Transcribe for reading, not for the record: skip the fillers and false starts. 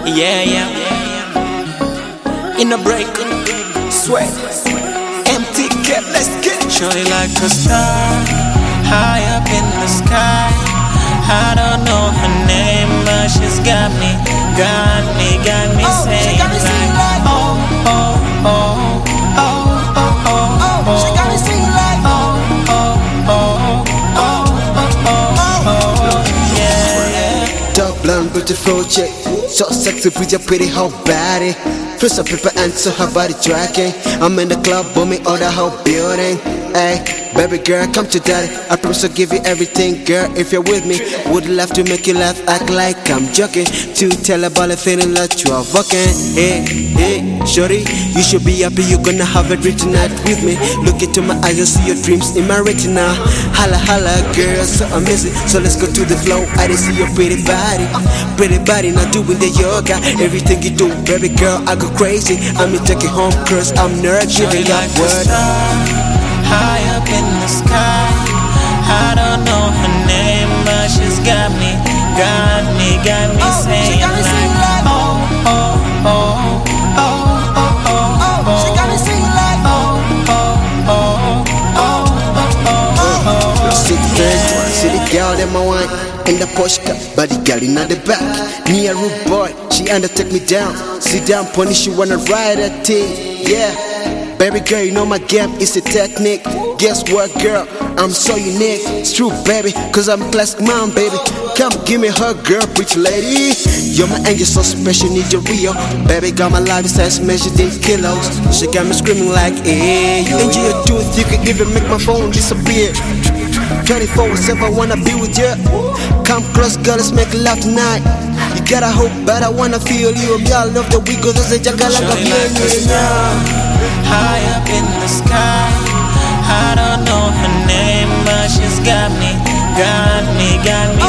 Yeah, yeah. In a break, sweat, empty cap, let's get it. Shorty like a star, high up in the sky. I don't know her name, but she's got me saying like, oh, oh, oh, oh, oh, oh, oh. She got me singing like, oh, oh, oh, oh, oh, oh, yeah. Dark blonde, beautiful chick, so sexy with your pretty whole body. First up paper and so her body tracking. I'm in the club, booming all the whole building. Hey, baby girl, come to daddy. I promise I'll give you everything, girl, if you're with me. Would love to make you laugh, act like I'm joking. To tell about the feeling that you are fucking. Hey, hey, shorty, you should be happy you're gonna have a great tonight with me. Look into my eyes and see your dreams in my retina. Holla, holla, girl, so amazing. So let's go to the flow, I didn't see your pretty body. Pretty body, not doing the yoga. Everything you do, baby girl, I go crazy. I'm gonna take you home, cause I'm nervous. Giving up word. High up in the sky, I don't know her name, but she's got me saying like, oh, oh, oh, oh, oh, oh, oh. She got me singing like, oh, oh, oh, oh, oh, oh. See the girl in my wine in the Porsche car, body girl in the back. Me a rude boy, she undertake me down. Sit down, pony, she wanna ride that thing, yeah. Baby girl, you know my game is a technique. Guess what, girl? I'm so unique. It's true, baby, cause I'm a classic mom, baby. Come give me a hug, girl, pretty lady. You're my angel, so special, need your real. Baby, got my life size measured in kilos. She got me screaming like, hey, you angel, your tooth, you can even make my phone disappear. 24/7, I wanna be with you. Come close, girl, let's make love tonight. You gotta hope, but I wanna feel you. Me, I love the week, cause there's a jungle like a high up in the sky, I don't know her name, but she's got me